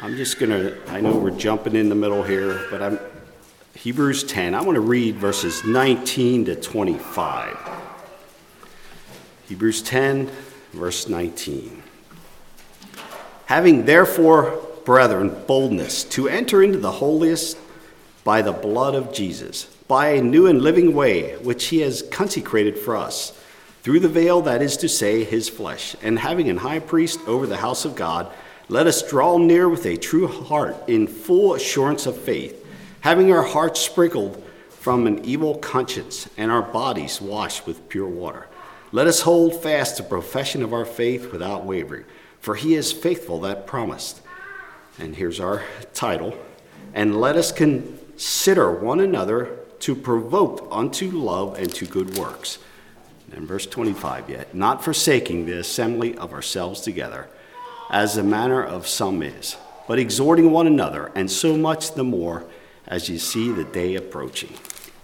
I'm just going to, I know we're jumping in the middle here, but Hebrews 10. I want to read verses 19 to 25. Hebrews 10, verse 19. Having therefore, brethren, boldness to enter into the holiest by the blood of Jesus, by a new and living way, which he has consecrated for us, through the veil, that is to say, his flesh, and having an high priest over the house of God, let us draw near with a true heart in full assurance of faith, having our hearts sprinkled from an evil conscience and our bodies washed with pure water. Let us hold fast the profession of our faith without wavering, for he is faithful that promised. And here's our title. And let us consider one another to provoke unto love and to good works. And verse 25 yet, not forsaking the assembly of ourselves together, as the manner of some is, but exhorting one another, and so much the more as you see the day approaching.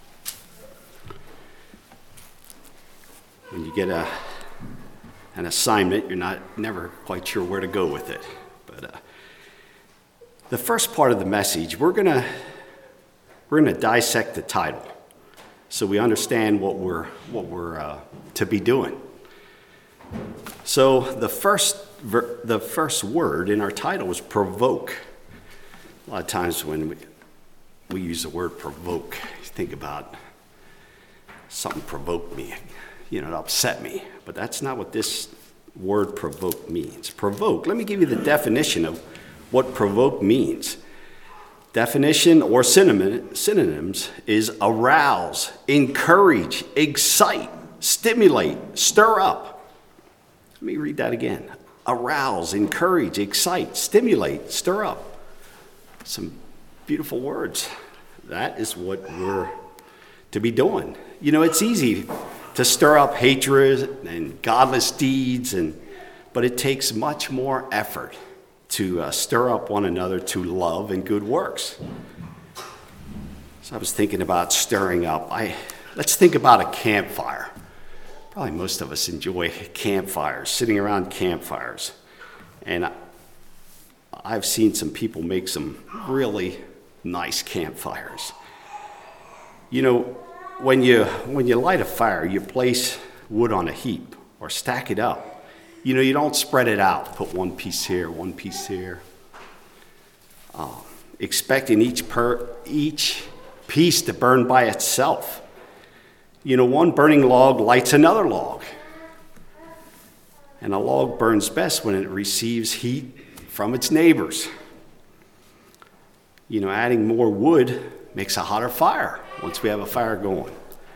When you get an assignment, you're never quite sure where to go with it. But the first part of the message, we're gonna dissect the title, so we understand what we're to be doing. So the first word in our title was provoke. A lot of times when we use the word provoke, you think about something provoked me, it upset me. But that's not what this word provoke means. Provoke, let me give you the definition of what provoke means. Definition or synonyms is arouse, encourage, excite, stimulate, stir up. Let me read that again. Arouse, encourage, excite, stimulate, stir up. Some beautiful words. That is what we're to be doing. It's easy to stir up hatred and godless deeds, but it takes much more effort to stir up one another to love and good works. So I was thinking about stirring up. Let's think about a campfire. Probably most of us enjoy campfires, sitting around campfires. And I've seen some people make some really nice campfires. When you light a fire, you place wood on a heap or stack it up. You don't spread it out, put one piece here, one piece here. Expecting each piece to burn by itself. One burning log lights another log. And a log burns best when it receives heat from its neighbors. Adding more wood makes a hotter fire once we have a fire going.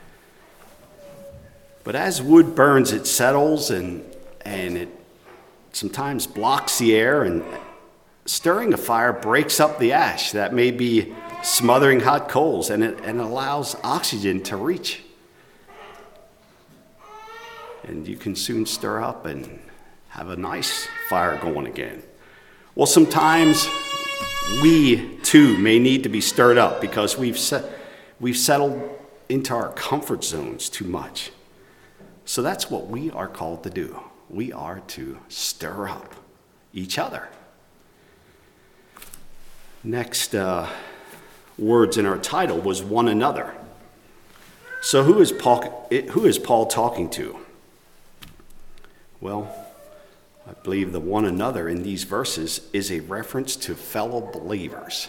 But as wood burns, it settles and it sometimes blocks the air, and stirring a fire breaks up the ash that may be smothering hot coals, and it allows oxygen to reach. And you can soon stir up and have a nice fire going again. Well, sometimes we too may need to be stirred up because we've settled into our comfort zones too much. So that's what we are called to do. We are to stir up each other. Next words in our title was one another. So who is Paul talking to? Well, I believe the one another in these verses is a reference to fellow believers.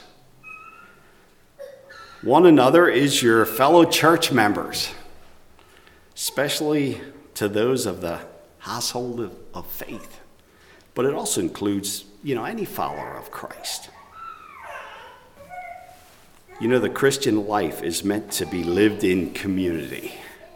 One another is your fellow church members, especially to those of the household of faith. But it also includes, any follower of Christ. The Christian life is meant to be lived in community.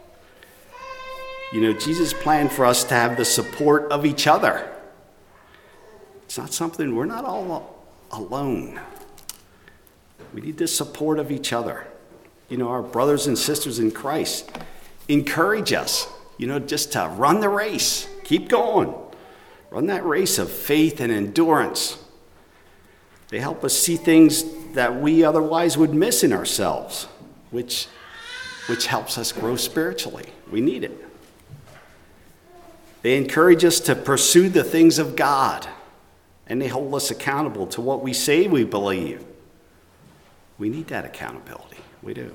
Jesus planned for us to have the support of each other. It's not something, we're not all alone. We need the support of each other. Our brothers and sisters in Christ encourage us, just to run the race. Keep going. Run that race of faith and endurance. They help us see things that we otherwise would miss in ourselves, which helps us grow spiritually. We need it. They encourage us to pursue the things of God and they hold us accountable to what we say we believe. We need that accountability. We do.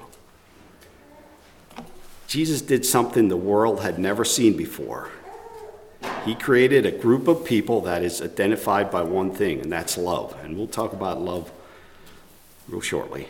Jesus did something the world had never seen before. He created a group of people that is identified by one thing, and that's love. And we'll talk about love real shortly.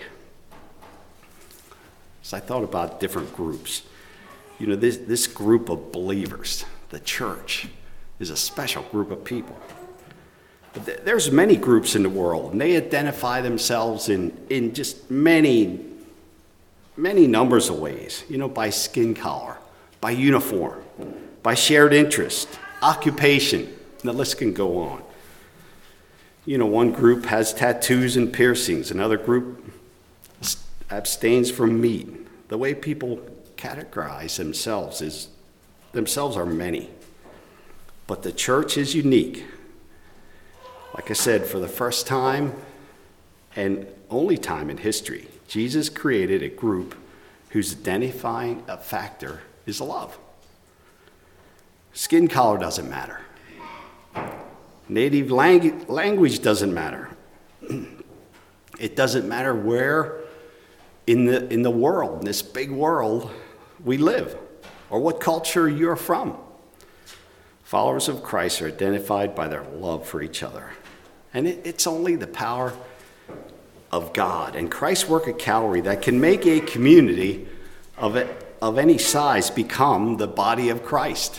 So I thought about different groups. You know, this group of believers, the church, is a special group of people. But there's many groups in the world, and they identify themselves in just many numbers of ways. You know, by skin color, by uniform, by shared interest, occupation. The list can go on. You know, one group has tattoos and piercings. Another group abstains from meat. The way people categorize themselves are many. But the church is unique. Like I said, for the first time and only time in history, Jesus created a group whose identifying factor is love. Skin color doesn't matter. Native language doesn't matter. It doesn't matter where in the world, in this big world, we live, or what culture you're from. Followers of Christ are identified by their love for each other. And it's only the power of God and Christ's work at Calvary that can make a community of any size become the body of Christ.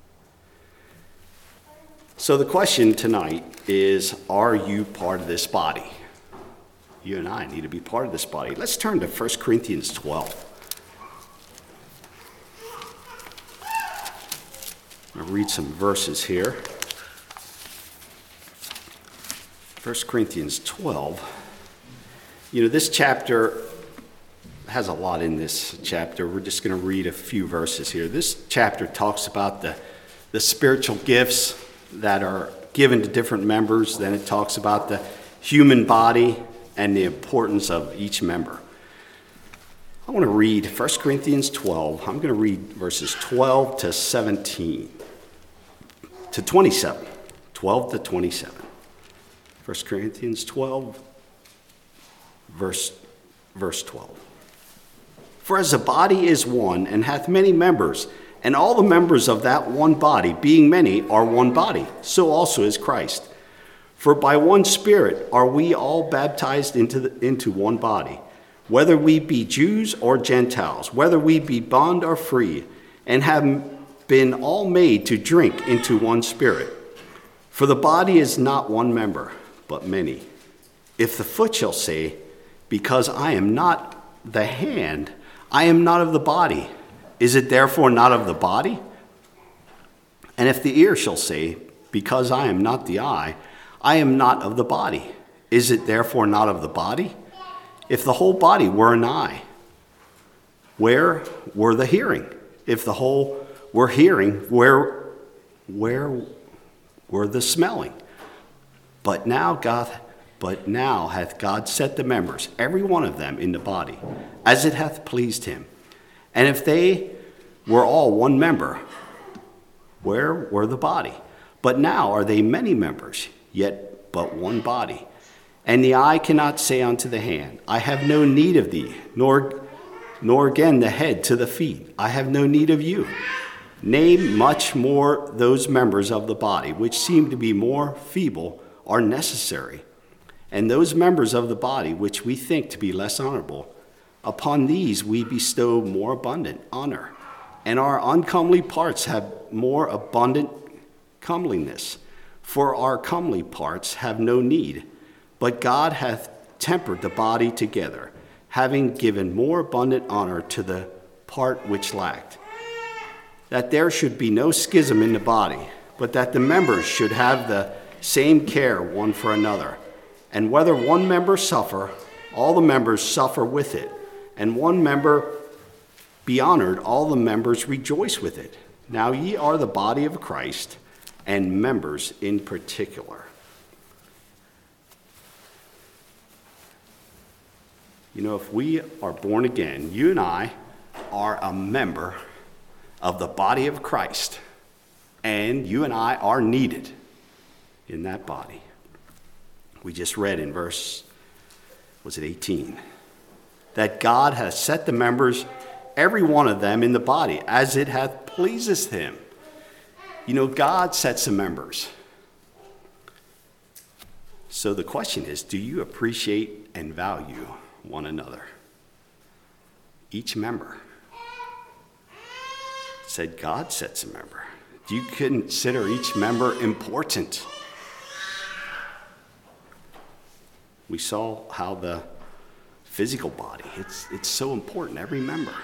So the question tonight is, are you part of this body? You and I need to be part of this body. Let's turn to 1 Corinthians 12. I'm going to read some verses here. 1 Corinthians 12. You know, this chapter has a lot in this chapter. We're just going to read a few verses here. This chapter talks about the spiritual gifts that are given to different members. Then it talks about the human body and the importance of each member. I want to read 1 Corinthians 12. I'm going to read verses 12 to 17 to 27. 12 to 27. 1 Corinthians 12, verse 12. For as a body is one, and hath many members, and all the members of that one body, being many, are one body, so also is Christ. For by one Spirit are we all baptized into one body, whether we be Jews or Gentiles, whether we be bond or free, and have been all made to drink into one Spirit. For the body is not one member, but many. If the foot shall say, because I am not the hand, I am not of the body, is it therefore not of the body? And if the ear shall say, because I am not the eye, I am not of the body, is it therefore not of the body? If the whole body were an eye, where were the hearing? If the whole were hearing, where were the smelling? But now hath God set the members, every one of them, in the body, as it hath pleased him. And if they were all one member, where were the body? But now are they many members, yet but one body. And the eye cannot say unto the hand, I have no need of thee, nor again the head to the feet, I have no need of you. Nay, much more those members of the body, which seem to be more feeble, are necessary. And those members of the body, which we think to be less honorable, upon these we bestow more abundant honor. And our uncomely parts have more abundant comeliness. For our comely parts have no need, but God hath tempered the body together, having given more abundant honor to the part which lacked, that there should be no schism in the body, but that the members should have the same care one for another. And whether one member suffer, all the members suffer with it, and one member be honored, all the members rejoice with it. Now ye are the body of Christ, and members in particular. You know, if we are born again, you and I are a member of the body of Christ, and you and I are needed in that body. We just read in verse, 18? That God has set the members, every one of them, in the body, as it hath pleaseth him. You know, God sets the members. So the question is, do you appreciate and value one another? Each member. It said God sets a member. Do you consider each member important? We saw how the physical body, it's so important, every member.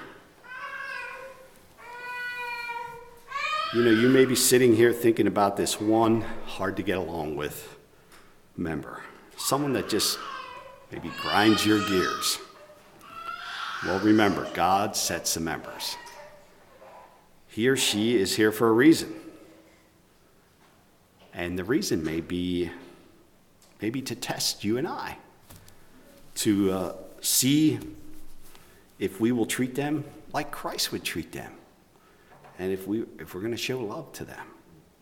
You know, you may be sitting here thinking about this one hard to get along with member, someone that just maybe grinds your gears. Well, remember, God sets the members. He or she is here for a reason. And the reason may be maybe to test you and I, to see if we will treat them like Christ would treat them, and if we're going to show love to them.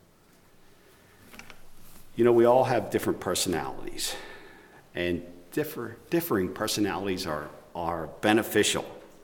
You know, we all have different personalities, and differing personalities are beneficial.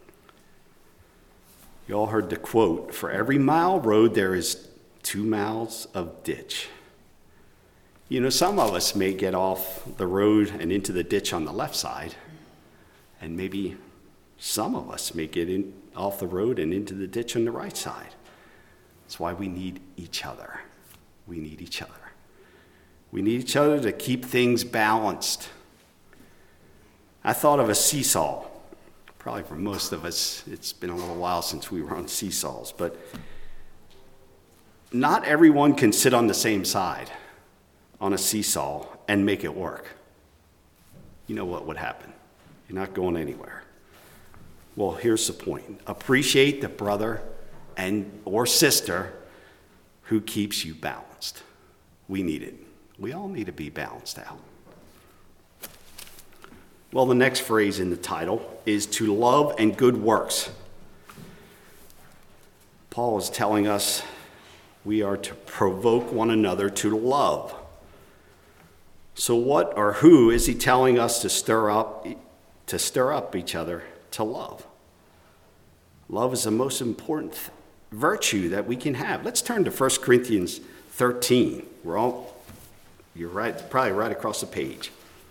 You all heard the quote, "For every mile road there is 2 miles of ditch." You know, some of us may get off the road and into the ditch on the left side, and maybe some of us may get off the road and into the ditch on the right side. That's why we need each other. We need each other. We need each other to keep things balanced. I thought of a seesaw. Probably for most of us, it's been a little while since we were on seesaws, but not everyone can sit on the same side on a seesaw and make it work. You know what would happen? You're not going anywhere. Well, here's the point. Appreciate the brother or sister who keeps you balanced. We need it. We all need to be balanced out. Well, the next phrase in the title is to love and good works. Paul is telling us we are to provoke one another to love. So what or who is he telling us to stir up each other to love? Love is the most important virtue that we can have. Let's turn to 1 Corinthians 13. You're right, probably right across the page.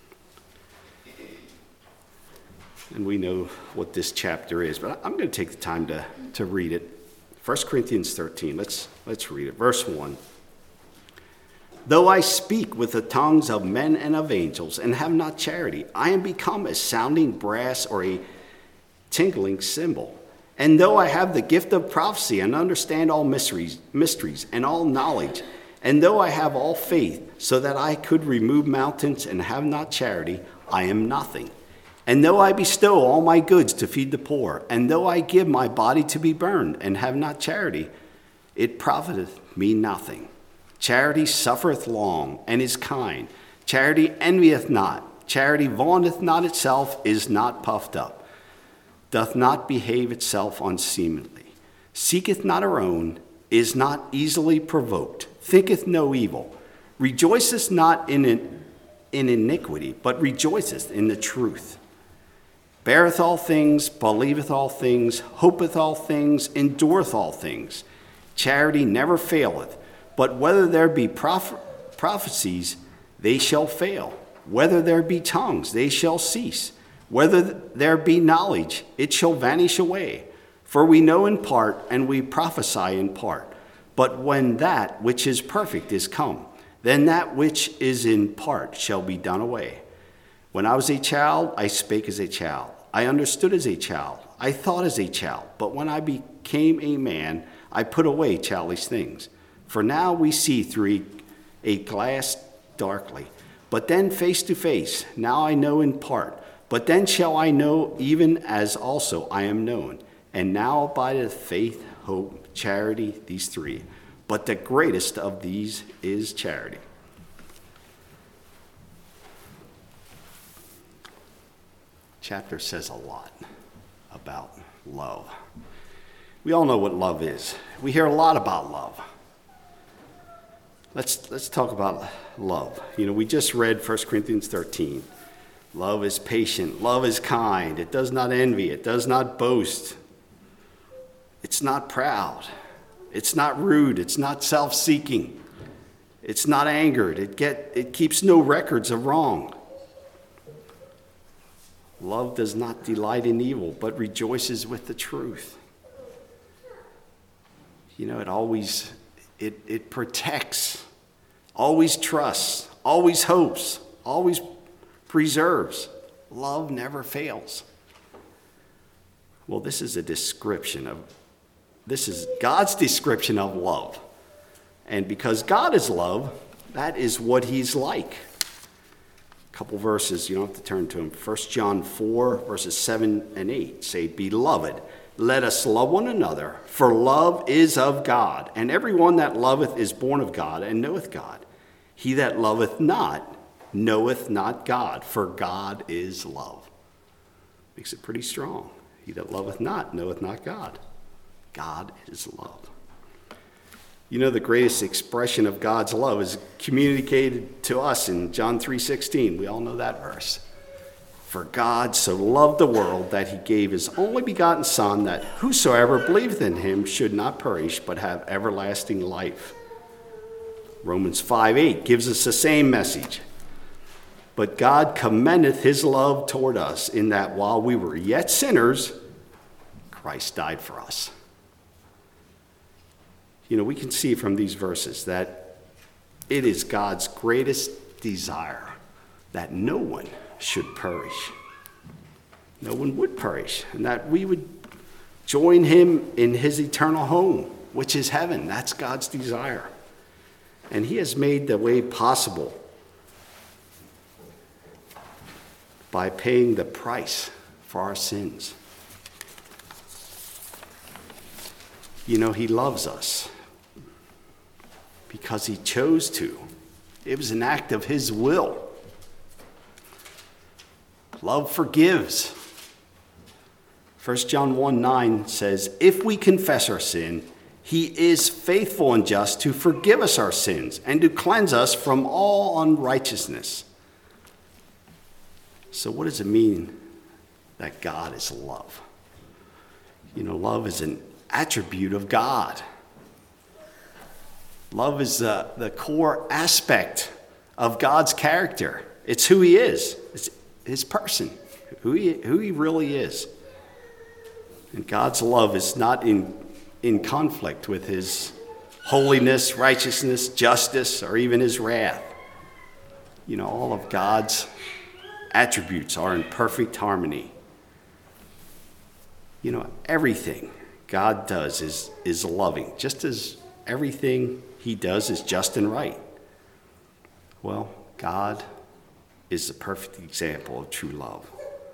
And we know what this chapter is, but I'm going to take the time to read it. 1 Corinthians 13, let's read it. Verse 1. Though I speak with the tongues of men and of angels and have not charity, I am become as sounding brass or a tinkling cymbal. And though I have the gift of prophecy and understand all mysteries and all knowledge, and though I have all faith so that I could remove mountains and have not charity, I am nothing. And though I bestow all my goods to feed the poor, and though I give my body to be burned and have not charity, it profiteth me nothing. Charity suffereth long and is kind. Charity envieth not. Charity vaunteth not itself, is not puffed up, doth not behave itself unseemly, seeketh not her own, is not easily provoked, thinketh no evil, rejoiceth not in iniquity, but rejoiceth in the truth. Beareth all things, believeth all things, hopeth all things, endureth all things. Charity never faileth, but whether there be prophecies, they shall fail. Whether there be tongues, they shall cease. Whether there be knowledge, it shall vanish away. For we know in part, and we prophesy in part. But when that which is perfect is come, then that which is in part shall be done away. When I was a child, I spake as a child. I understood as a child. I thought as a child. But when I became a man, I put away childish things. For now we see through a glass darkly, but then face to face. Now I know in part, but then shall I know even as also I am known. And now abideth faith, hope, charity, these three. But the greatest of these is charity. Chapter says a lot about love. We all know what love is. We hear a lot about love. Let's talk about love. We just read 1 Corinthians 13. Love is patient. Love is kind. It does not envy. It does not boast. It's not proud. It's not rude. It's not self-seeking. It's not angered. It keeps no records of wrong. Love does not delight in evil, but rejoices with the truth. It protects, always trusts, always hopes, always preserves. Love never fails. Well, this is God's description of love. And because God is love, that is what he's like. A couple verses, you don't have to turn to them. 1 John 4, verses 7 and 8 say, "Beloved, let us love one another, for love is of God, and everyone that loveth is born of God and knoweth God. He that loveth not knoweth not God, for God is love." Makes it pretty strong. He that loveth not knoweth not God. God is love. The greatest expression of God's love is communicated to us in John 3:16. We all know that verse. "For God so loved the world that he gave his only begotten Son, that whosoever believeth in him should not perish, but have everlasting life." Romans 5:8 gives us the same message. "But God commendeth his love toward us, in that while we were yet sinners, Christ died for us." We can see from these verses that it is God's greatest desire that no one should perish. No one would perish, and that we would join him in his eternal home, which is heaven. That's God's desire. And he has made the way possible by paying the price for our sins. He loves us because he chose to. It was an act of his will. Love forgives. 1 John 1:9 says, "If we confess our sin, he is faithful and just to forgive us our sins and to cleanse us from all unrighteousness." So what does it mean that God is love? Love is an attribute of God. Love is the core aspect of God's character. It's who he is. It's his person, who he really is. And God's love is not in conflict with his holiness, righteousness, justice, or even his wrath. All of God's attributes are in perfect harmony. Everything God does is loving, just as everything he does is just and right. Well, God is the perfect example of true love.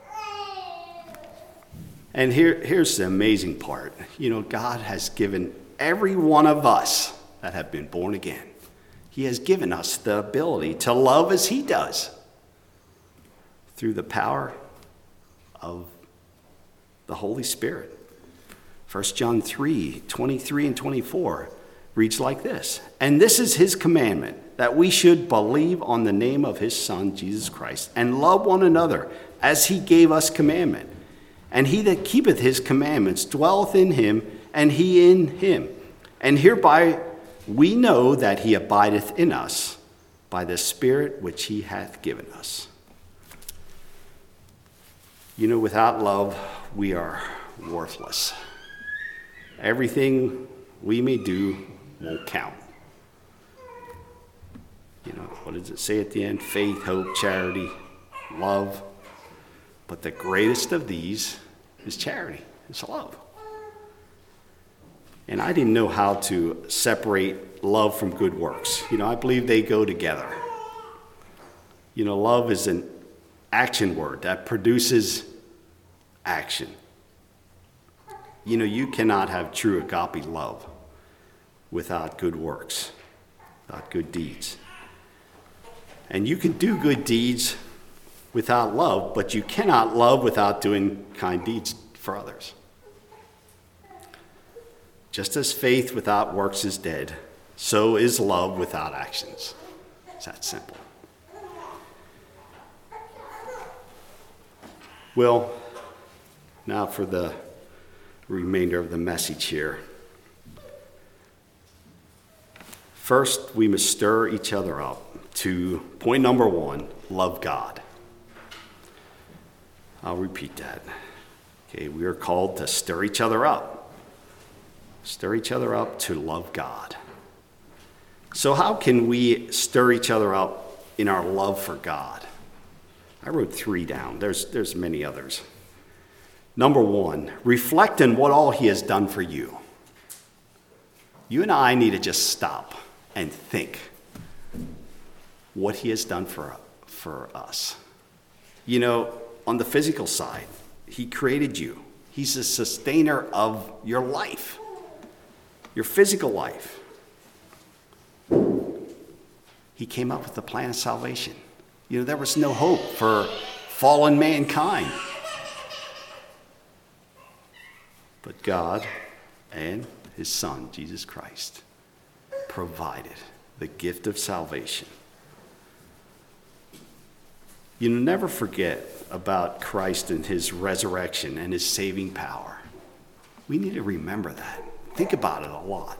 And here's the amazing part. God has given every one of us that have been born again, he has given us the ability to love as he does through the power of the Holy Spirit. 1 John 3:23 and 24 reads like this: "And this is his commandment, that we should believe on the name of his Son, Jesus Christ, and love one another as he gave us commandment. And he that keepeth his commandments dwelleth in him, and he in him. And hereby we know that he abideth in us, by the Spirit which he hath given us." Without love, we are worthless. Everything we may do won't count. What does it say at the end? Faith, hope, charity, love. But the greatest of these is charity. It's love. And I didn't know how to separate love from good works. I believe they go together. Love is an action word that produces action. You cannot have true agape love without good works, without good deeds. And you can do good deeds without love, but you cannot love without doing kind deeds for others. Just as faith without works is dead, So is love without actions. It's that simple. Well, now for the remainder of the message here. First, we must stir each other up to point number 1, love God. I'll repeat that. Okay, we are called to stir each other up. Stir each other up to love God. So how can we stir each other up in our love for God? I wrote 3 down. There's many others. Number 1, reflect on what all he has done for you. You and I need to just stop and think what he has done for us. You know, on the physical side, he created you. He's the sustainer of your life, your physical life. He came up with the plan of salvation. You know, there was no hope for fallen mankind. But God and his Son, Jesus Christ, provided the gift of salvation. You know, never forget about Christ and his resurrection and his saving power. We need to remember that. Think about it a lot.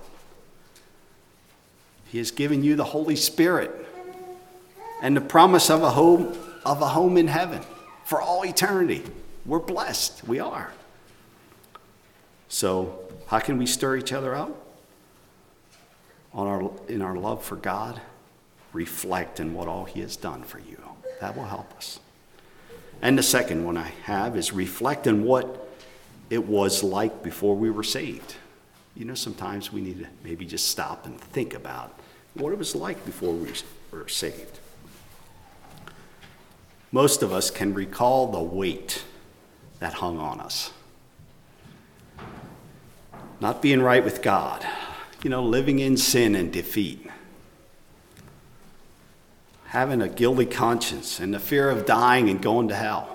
He has given you the Holy Spirit and the promise of a home in heaven for all eternity. We're blessed. We are. So, how can we stir each other up? In our love for God, reflect in what all he has done for you. That will help us. And the second one I have is reflect on what it was like before we were saved. You know, sometimes we need to maybe just stop and think about what it was like before we were saved. Most of us can recall the weight that hung on us. Not being right with God, you know, living in sin and defeat. Having a guilty conscience and the fear of dying and going to hell.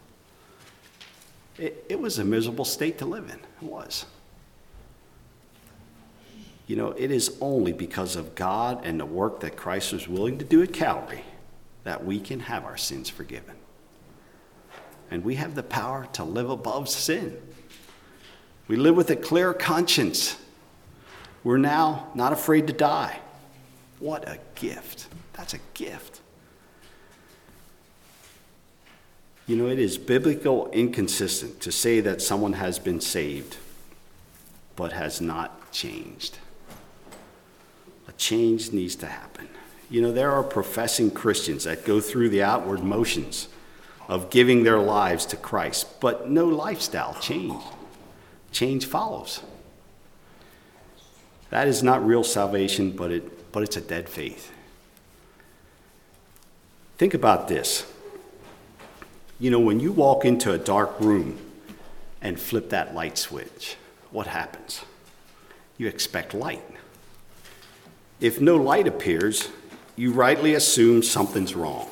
It was a miserable state to live in. It was. You know, it is only because of God and the work that Christ was willing to do at Calvary that we can have our sins forgiven. And we have the power to live above sin. We live with a clear conscience. We're now not afraid to die. What a gift. That's a gift. You know, it is biblical inconsistent to say that someone has been saved but has not changed. A change needs to happen. You know, there are professing Christians that go through the outward motions of giving their lives to Christ, but no lifestyle change. Change follows. That is not real salvation, but it's a dead faith. Think about this. You know, when you walk into a dark room and flip that light switch, what happens? You expect light. If no light appears, you rightly assume something's wrong.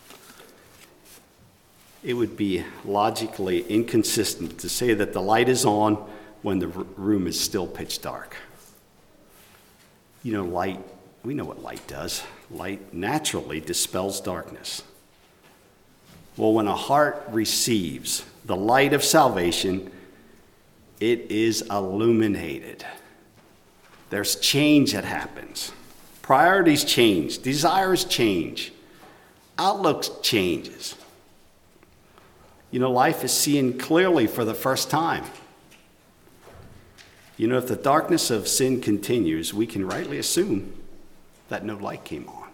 It would be logically inconsistent to say that the light is on when the room is still pitch dark. You know, light, we know what light does. Light naturally dispels darkness. Well, when a heart receives the light of salvation, it is illuminated. There's change that happens. Priorities change. Desires change. Outlook changes. You know, life is seen clearly for the first time. You know, if the darkness of sin continues, we can rightly assume that no light came on.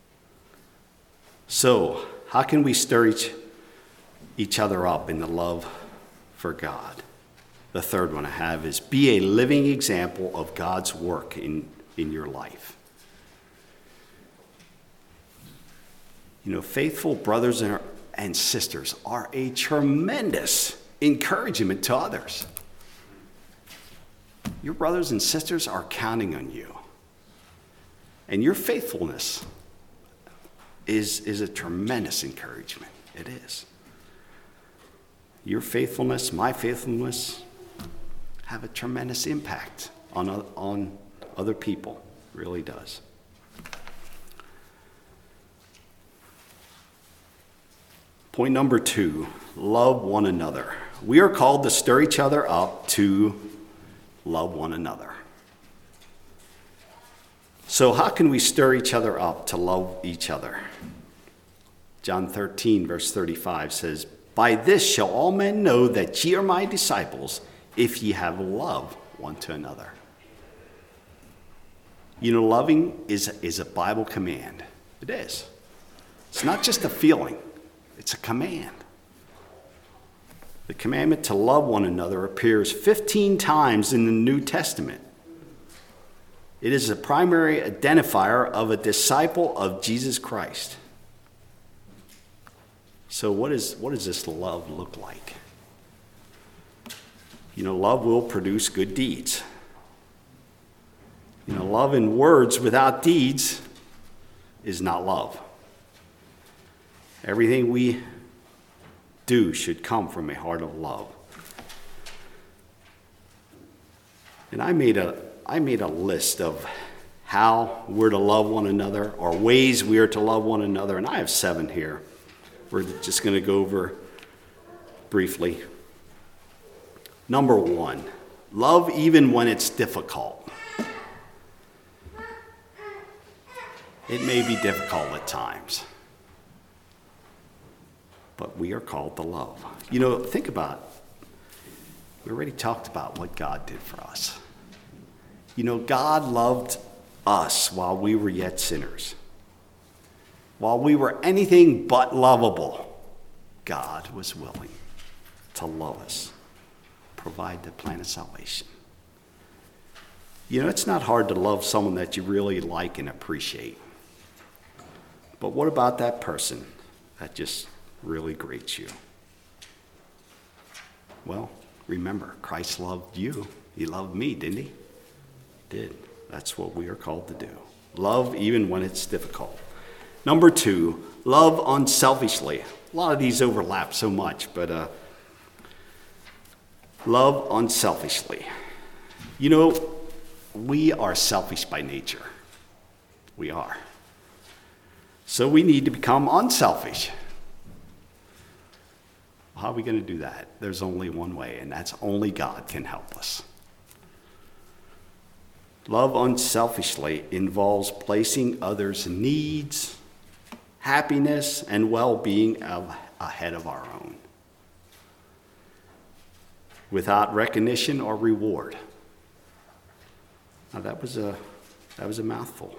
So, how can we stir each other up in the love for God? The third one I have is be a living example of God's work in your life. You know, faithful brothers and sisters are a tremendous encouragement to others. Your brothers and sisters are counting on you. And your faithfulness is a tremendous encouragement. It is. Your faithfulness, my faithfulness, have a tremendous impact on other people. It really does. Point number 2, love one another. We are called to stir each other up to love one another. So how can we stir each other up to love each other? John 13, verse 35 says, "By this shall all men know that ye are my disciples, if ye have love one to another." You know, loving is a Bible command. It is. It's not just a feeling. It's a command. The commandment to love one another appears 15 times in the New Testament. It is a primary identifier of a disciple of Jesus Christ. So what does this love look like? You know, love will produce good deeds. You know, love in words without deeds is not love. Everything we do should come from a heart of love. And I made a list of how we're to love one another, or ways we are to love one another, and I have 7 here. We're just going to go over briefly. Number 1, love even when it's difficult. It may be difficult at times, but we are called to love. You know, think about it. We already talked about what God did for us. You know, God loved us while we were yet sinners. While we were anything but lovable, God was willing to love us, provide the plan of salvation. You know, it's not hard to love someone that you really like and appreciate. But what about that person that just really grates you? Well, remember, Christ loved you. He loved me, didn't he? He did. That's what we are called to do. Love even when it's difficult. Number 2, love unselfishly. A lot of these overlap so much, but love unselfishly. You know, we are selfish by nature. We are. So we need to become unselfish. How are we going to do that? There's only one way, and that's only God can help us. Love unselfishly involves placing others' needs, happiness, and well-being ahead of our own, without recognition or reward. Now that was a mouthful.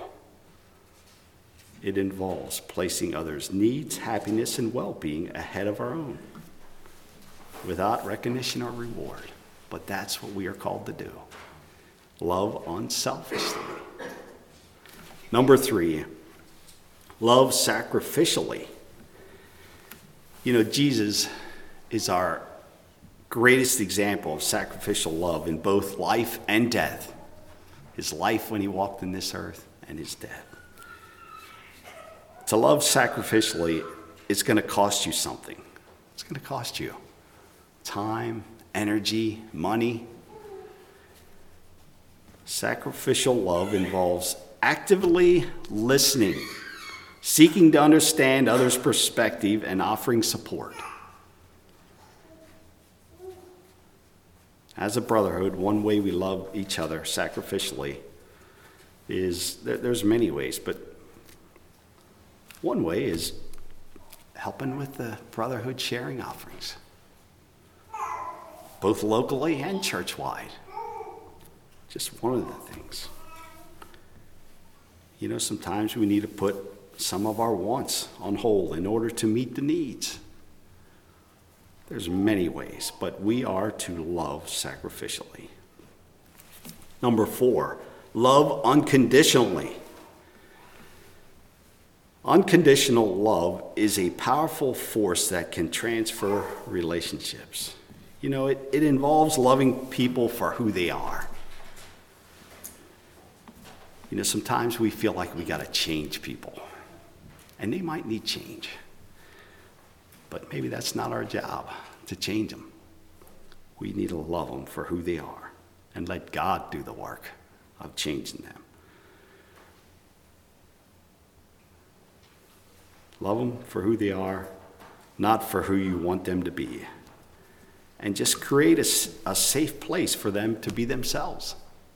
It involves placing others' needs, happiness, and well-being ahead of our own, without recognition or reward. But that's what we are called to do. Love unselfishly. Number 3, love sacrificially. You know, Jesus is our greatest example of sacrificial love in both life and death. His life when he walked in this earth, and his death. To love sacrificially, it's going to cost you something. It's going to cost you time, energy, money. Sacrificial love involves actively listening, seeking to understand others' perspective, and offering support. As a brotherhood, one way we love each other sacrificially is, there's many ways, but one way is helping with the brotherhood sharing offerings, both locally and church-wide. Just one of the things. You know, sometimes we need to put some of our wants on hold in order to meet the needs. There's many ways, but we are to love sacrificially. Number 4, love unconditionally. Unconditional love is a powerful force that can transfer relationships. You know, it involves loving people for who they are. You know, sometimes we feel like we got to change people, and they might need change. But maybe that's not our job, to change them. We need to love them for who they are and let God do the work of changing them. Love them for who they are, not for who you want them to be. And just create a safe place for them to be themselves.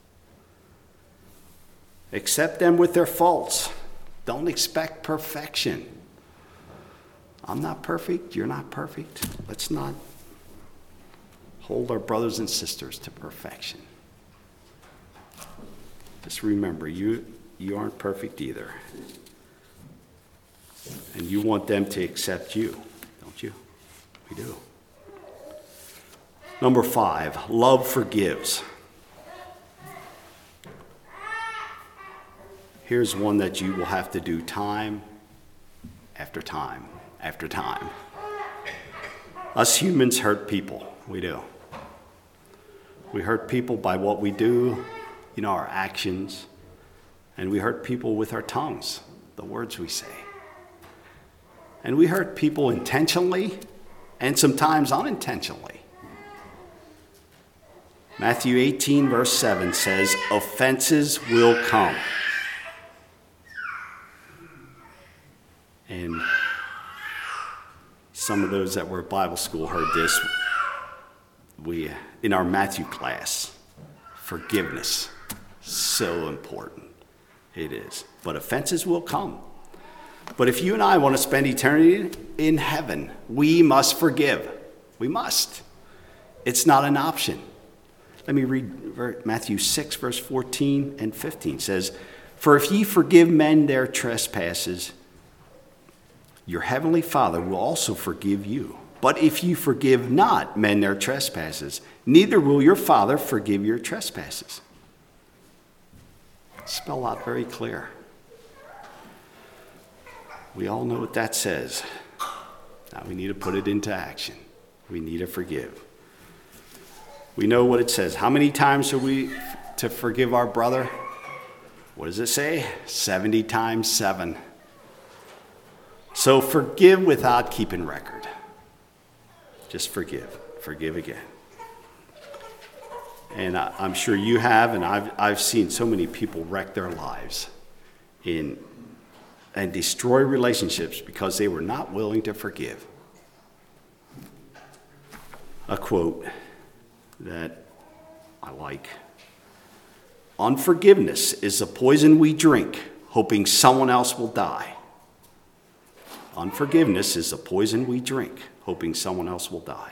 Accept them with their faults. Don't expect perfection. I'm not perfect. You're not perfect. Let's not hold our brothers and sisters to perfection. Just remember, you aren't perfect either. And you want them to accept you, don't you? We do. Number 5, love forgives. Here's one that you will have to do time after time after time. Us humans hurt people. We do. We hurt people by what we do, our actions. And we hurt people with our tongues, the words we say. And we hurt people intentionally and sometimes unintentionally. Matthew 18, verse 7 says, offenses will come. And some of those that were at Bible school heard this. In our Matthew class, forgiveness, so important. It is. But offenses will come. But if you and I want to spend eternity in heaven, we must forgive. We must. It's not an option. Let me read Matthew 6, verse 14 and 15. It says, for if ye forgive men their trespasses, your heavenly Father will also forgive you. But if you forgive not men their trespasses, neither will your Father forgive your trespasses. Spell out very clear. We all know what that says. Now we need to put it into action. We need to forgive. We know what it says. How many times are we to forgive our brother? What does it say? 70 times 7. So forgive without keeping record. Just forgive. Forgive again. And I'm sure you have, and I've seen so many people wreck their lives and destroy relationships because they were not willing to forgive. A quote that I like. Unforgiveness is the poison we drink, hoping someone else will die. Unforgiveness is the poison we drink, hoping someone else will die.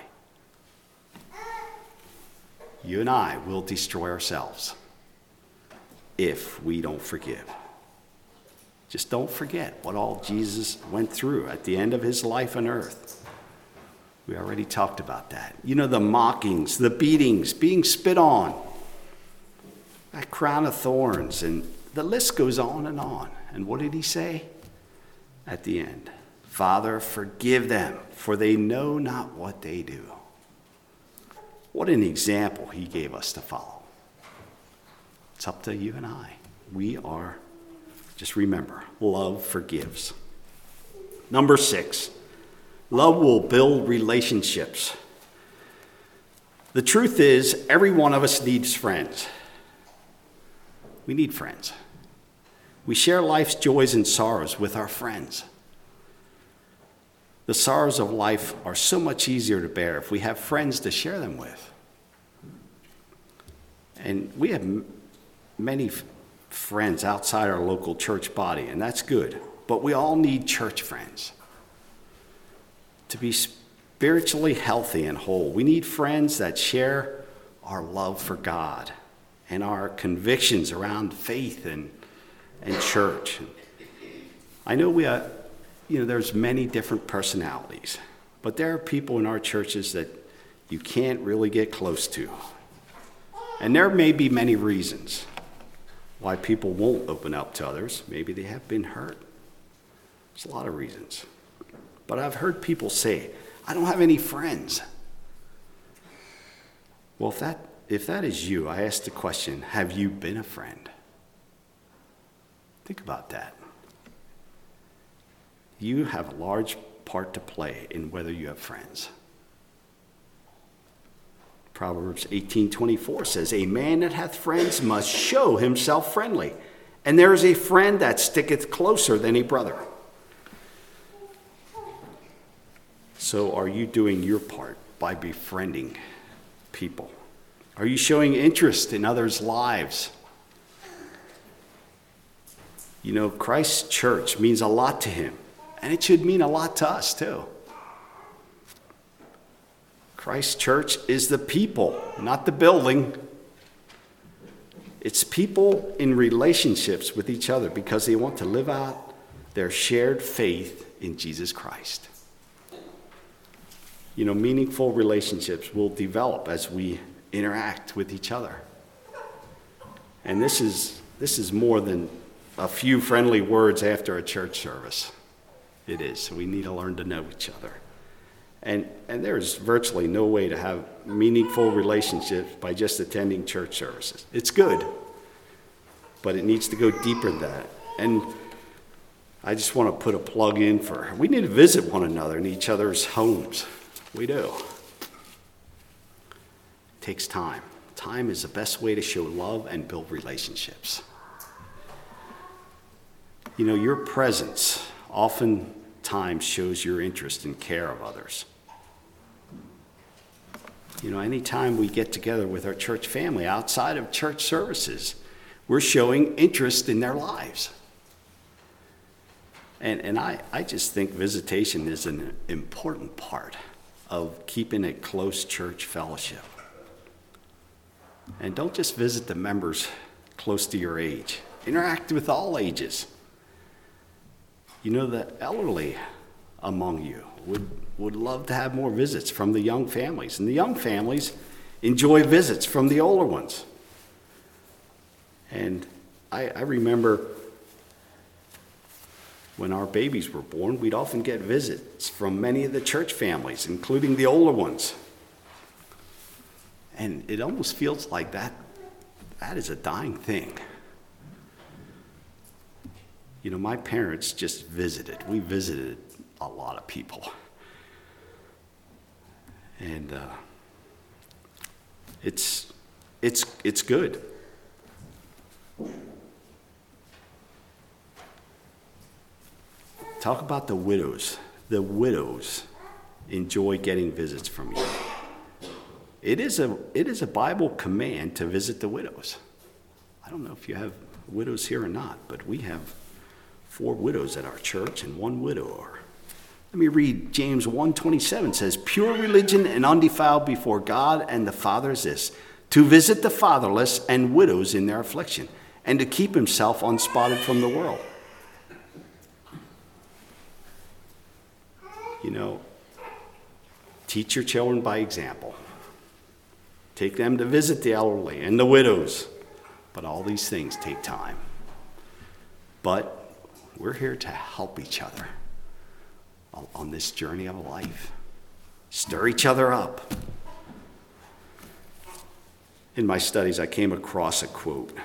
You and I will destroy ourselves if we don't forgive. Just don't forget what all Jesus went through at the end of his life on earth. We already talked about that. The mockings, the beatings, being spit on, that crown of thorns, and the list goes on. And what did he say at the end? Father, forgive them, for they know not what they do. What an example he gave us to follow. It's up to you and I. Just remember, love forgives. Number 6, love will build relationships. The truth is, every one of us needs friends. We need friends. We share life's joys and sorrows with our friends. The sorrows of life are so much easier to bear if we have friends to share them with. And we have many friends outside our local church body, and that's good. But we all need church friends. To be spiritually healthy and whole, we need friends that share our love for God and our convictions around faith and church. I know there's many different personalities, but there are people in our churches that you can't really get close to. And there may be many reasons why people won't open up to others. Maybe they have been hurt. There's a lot of reasons. But I've heard people say, I don't have any friends. Well, if that is you, I ask the question, have you been a friend? Think about that. You have a large part to play in whether you have friends. Proverbs 18:24 says, a man that hath friends must show himself friendly, and there is a friend that sticketh closer than a brother. So are you doing your part by befriending people? Are you showing interest in others' lives? You know, Christ's church means a lot to him, and it should mean a lot to us too. Christ's church is the people, not the building. It's people in relationships with each other because they want to live out their shared faith in Jesus Christ. You know, meaningful relationships will develop as we interact with each other. And this is more than a few friendly words after a church service. It is. So we need to learn to know each other. And there's virtually no way to have meaningful relationships by just attending church services. It's good, but it needs to go deeper than that. And I just want to put a plug in for, we need to visit one another in each other's homes. We do. It takes time. Time is the best way to show love and build relationships. You know, your presence oftentimes shows your interest and care of others. You know, anytime we get together with our church family outside of church services, we're showing interest in their lives. And I just think visitation is an important part of keeping a close church fellowship. And don't just visit the members close to your age. Interact with all ages. You know, the elderly among you would love to have more visits from the young families. And the young families enjoy visits from the older ones. And I remember when our babies were born, we'd often get visits from many of the church families, including the older ones. And it almost feels like that is a dying thing. You know, my parents just visited. We visited a lot of people. And it's good. Talk about the widows. The widows enjoy getting visits from you. It is a Bible command to visit the widows. I don't know if you have widows here or not, but we have 4 widows at our church and 1 widower. Let me read James 1:27 says, "Pure religion and undefiled before God and the Father is this, to visit the fatherless and widows in their affliction, and to keep himself unspotted from the world." You know, teach your children by example. Take them to visit the elderly and the widows. But all these things take time. But we're here to help each other on this journey of life. Stir each other up. In my studies, I came across a quote.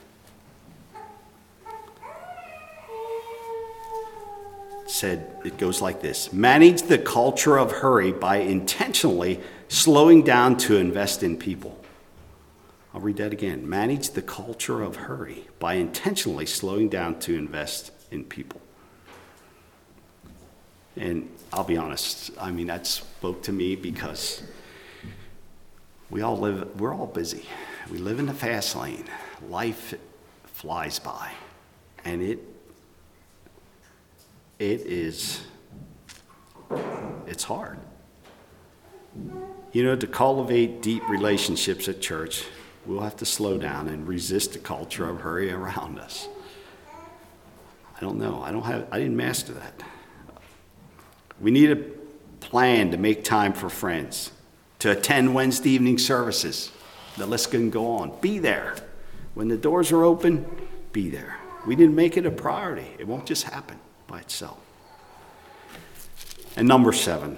It goes like this: "Manage the culture of hurry by intentionally slowing down to invest in people." I'll read that again. Manage the culture of hurry by intentionally slowing down to invest in people. And I'll be honest, I mean, that spoke to me because we're all busy. We live in the fast lane. Life flies by. And it's hard. You know, to cultivate deep relationships at church, we'll have to slow down and resist the culture of hurry around us. I don't know. I didn't master that. We need a plan to make time for friends, to attend Wednesday evening services. The list can go on. Be there. When the doors are open, be there. We didn't make it a priority. It won't just happen by itself. And number 7,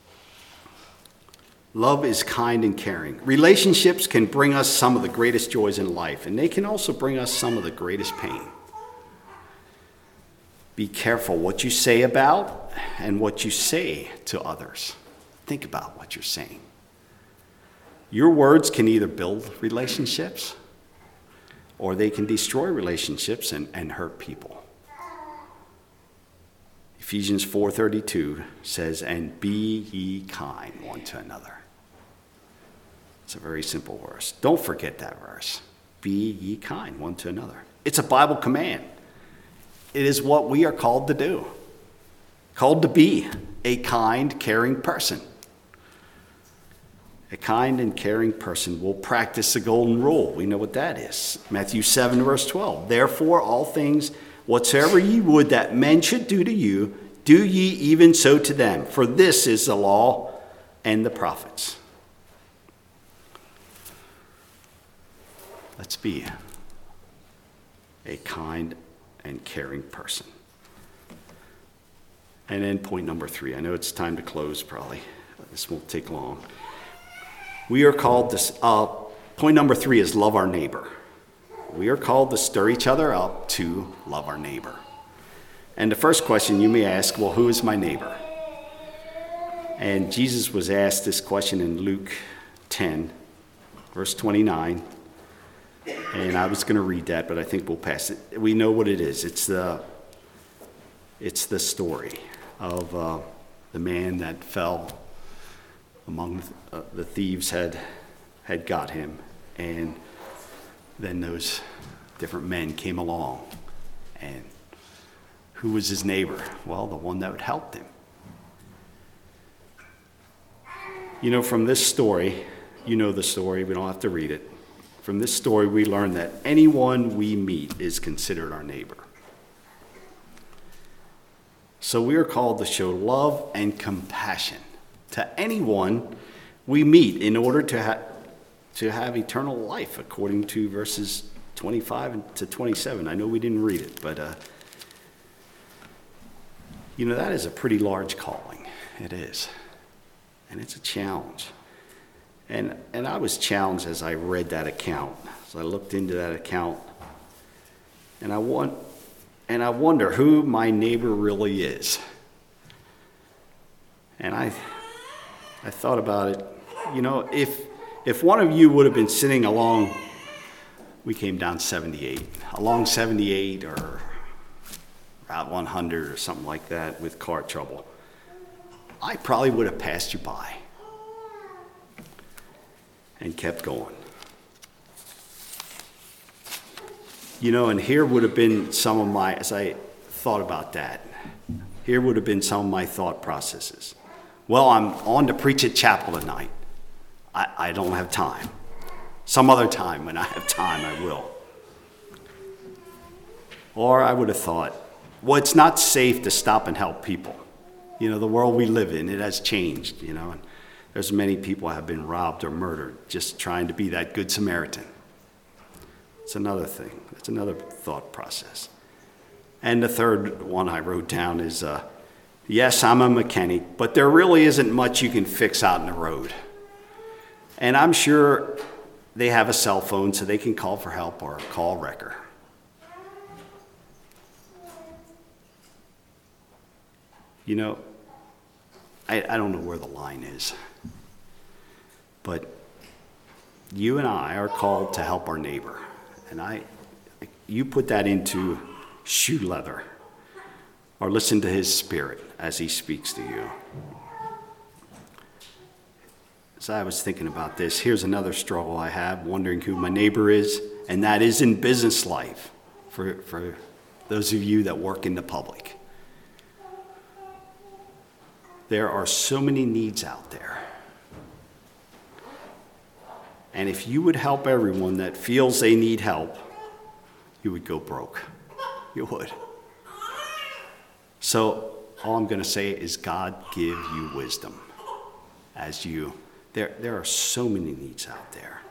love is kind and caring. Relationships can bring us some of the greatest joys in life, and they can also bring us some of the greatest pain. Be careful what you say about and what you say to others. Think about what you're saying. Your words can either build relationships or they can destroy relationships and hurt people. Ephesians 4:32 says, "And be ye kind one to another." It's a very simple verse. Don't forget that verse. Be ye kind one to another. It's a Bible command. It is what we are called to do. Called to be a kind, caring person. A kind and caring person will practice the golden rule. We know what that is. Matthew 7, verse 12. "Therefore, all things whatsoever ye would that men should do to you, do ye even so to them. For this is the law and the prophets." Let's be a kind and caring person. And then point number 3. I know it's time to close probably. This won't take long. We are called to, point number 3 is love our neighbor. We are called to stir each other up to love our neighbor. And the first question you may ask, well, who is my neighbor? And Jesus was asked this question in Luke 10, verse 29. And I was going to read that, but I think we'll pass it. We know what it is. It's the story of the man that fell among the thieves had got him, and then those different men came along, and who was his neighbor? Well, the one that would help him. You know, from this story, you know the story, we don't have to read it. From this story, we learn that anyone we meet is considered our neighbor. So we are called to show love and compassion to anyone we meet in order to have eternal life, according to verses 25 to 27. I know we didn't read it, but you know, that is a pretty large calling. It is. And it's a challenge. And I was challenged as I read that account. So I looked into that account, and I wonder who my neighbor really is. And I thought about it. You know, if one of you would have been sitting along, we came down 78, along 78 or Route 100 or something like that with car trouble, I probably would have passed you by and kept going. You know, and here would have been some of my, as I thought about that, here would have been some of my thought processes. Well, I'm on to preach at chapel tonight. I don't have time. Some other time, when I have time, I will. Or I would have thought, well, it's not safe to stop and help people. You know, the world we live in, it has changed, you know, and there's many people have been robbed or murdered just trying to be that good Samaritan. It's another thing. It's another thought process. And the third one I wrote down is, yes, I'm a mechanic, but there really isn't much you can fix out in the road. And I'm sure they have a cell phone so they can call for help or call a wrecker. You know, I don't know where the line is, but you and I are called to help our neighbor. And you put that into shoe leather or listen to his spirit as he speaks to you. As I was thinking about this, here's another struggle I have, wondering who my neighbor is, and that is in business life for those of you that work in the public. There are so many needs out there. And if you would help everyone that feels they need help, you would go broke. You would. So all I'm going to say is God give you wisdom as you, there are so many needs out there.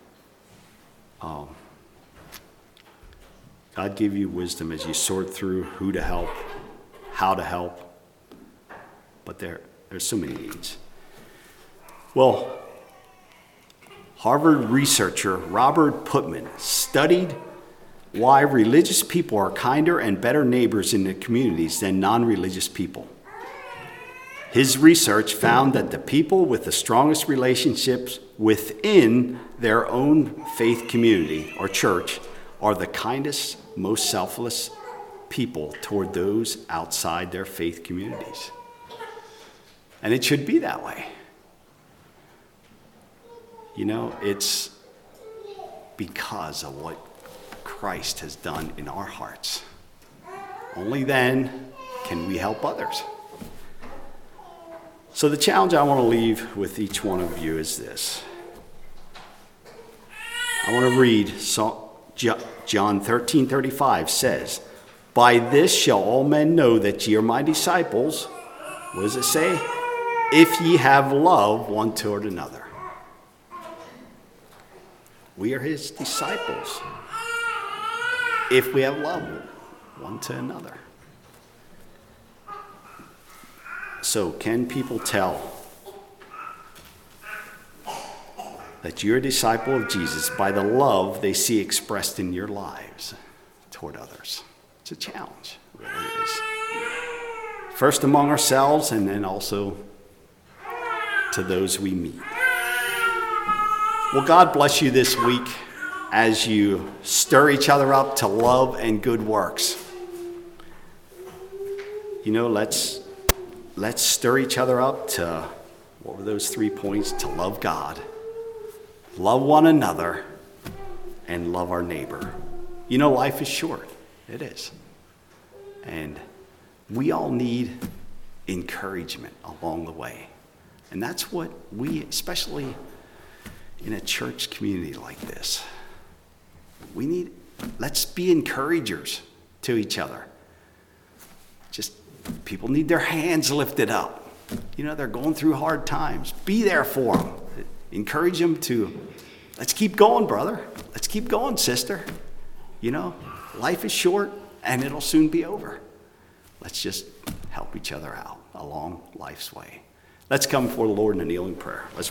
God give you wisdom as you sort through who to help, how to help. But there's so many needs. Well, Harvard researcher Robert Putnam studied why religious people are kinder and better neighbors in their communities than non-religious people. His research found that the people with the strongest relationships within their own faith community or church are the kindest, most selfless, people toward those outside their faith communities. And it should be that way. You know, it's because of what Christ has done in our hearts. Only then can we help others. So the challenge I want to leave with each one of you is this. I want to read John 13:35 says, "By this shall all men know that ye are my disciples." What does it say? "If ye have love one toward another." We are his disciples if we have love one to another. So can people tell that you're a disciple of Jesus by the love they see expressed in your lives toward others? It's a challenge, it really is. First among ourselves, and then also to those we meet. Well, God bless you this week as you stir each other up to love and good works. You know, let's stir each other up to, what were those 3 points? To love God, love one another, and love our neighbor. You know, life is short. It is. And we all need encouragement along the way. And that's what we, especially in a church community like this, let's be encouragers to each other. Just people need their hands lifted up. You know, they're going through hard times. Be there for them. Encourage them to, let's keep going, brother. Let's keep going, sister. You know, life is short and it'll soon be over. Let's just help each other out along life's way. Let's come before the Lord in a kneeling prayer. Let's